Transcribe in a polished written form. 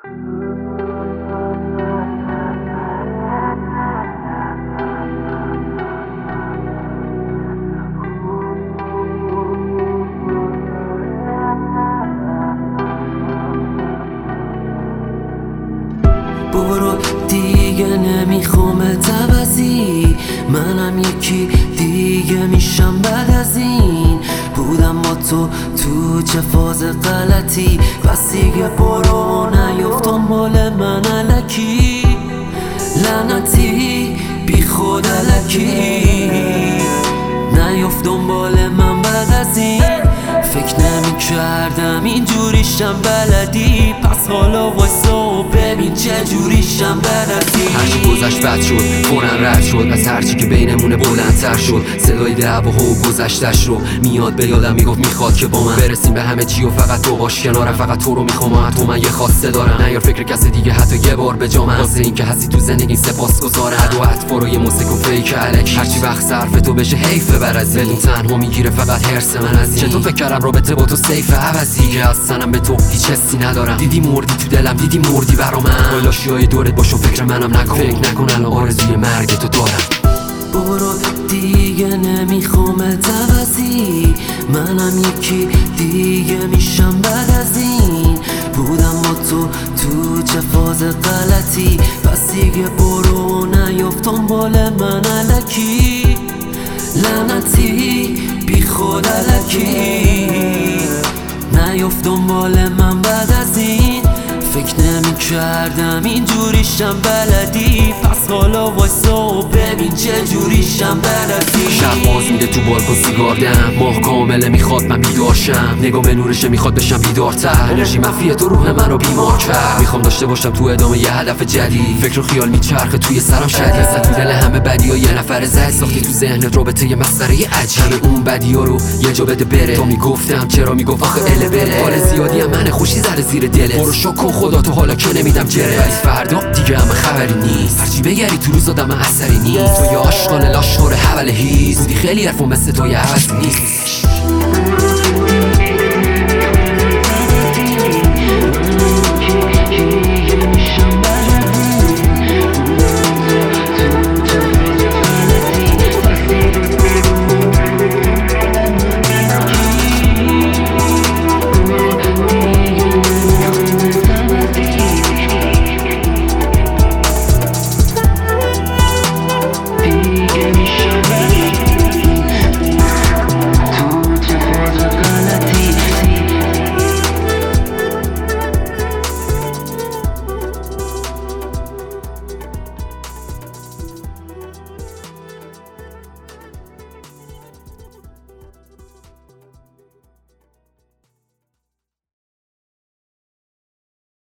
برو دیگه نمیخوامت عوضی، منم یکی دیگه میشم بعد از این. بودم با تو چه فاز غلطی، بس دیگه برو نیفت دنبال من الکی. لعنتی بی خود الکی، نیفت دنبال من بعد از این. فکر نمی کردم اینجوریشم بلدی، پس حالا وایسا و ببین چه جوریشم بلدی. هرچی گذشت بد شد فوراً رد شد، از هرچی که بینمونه بلندتر شد. صدای دعواها و گذشتش رو میاد به یادم، میگفت میخواد که با من برسیم به همه چی و فقط تو باش کنارم. فقط تو رو میخوام و تو من یه خواسته دارم، نیار فکر کس دیگه حتی یه بار به جامم. واسه این که هستی تو زندگی سپاسگزارم. حد و عطف رو یه موسیقی و فیک الکی، هرچی وقت صرف تو بشه حیفه برازی. بدون تنها میگیره فقط هرس من از این. چطور فکر کردم رابطه با تو سیف عوضی، که اصلا به تو هیچ حسی ندارم. دیدی مردی تو دلم، دیدی مردی برا من. لاشیای دورت باشو فکر منم نکن، فکر نکن الان آرزوی مرگ تو دارم. برو دیگه نمیخوامت عوضی، منم یکی دیگه میشم بعد از این. بودم با تو چه فاز غلطی، بس دیگه برو نیفت دنبال من الکی. لعنتی بی خود الکی، نیفت دنبال من بعد از این. فکر نمی کردم اینجوریشم بلدی، پس حالا وایسا و ببین چه جوریشم بلدی. شب باز میده تو بالکن سیگار دم، ماه کامله میخواد من بیدارشم. نگاه به نورشه میخواد بشم بیدارتر، انرژی منفی تو روح منو بیمار کرد. میخوام داشته باشم تو ادامه یه هدف جدید، فکر و خیال میچرخه توی سرم شدید. زد تو دل همه بدیا یه نفر زد، ساختی تو ذهنت رابطه یه مسخره عجیب. اون بدیا رو یه جا بده بره، تو میگفتم چرا میگفت آخه اله بره. حال زیادی هم من خوشی زده زیر دلت، برو شکر خدا تو حالا که نمیدم جره. ولی فردا دیگه همه خبری نیست، هرچی بگری تو روز آدم اثری نیست. تو یه عاشقانه لاشخور حول هیز، بودی خیلی حرفون مثل تو یه عوضی نیست.